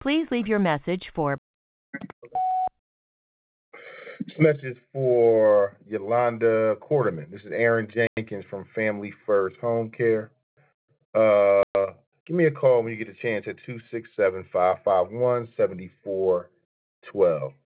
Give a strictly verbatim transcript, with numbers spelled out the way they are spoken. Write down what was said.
Please leave your message for This message is for Yolanda Quarterman. This is Aaron Jenkins from Family First Home Care. Uh, give me a call when you get a chance at two six seven, five five one, seven four one two.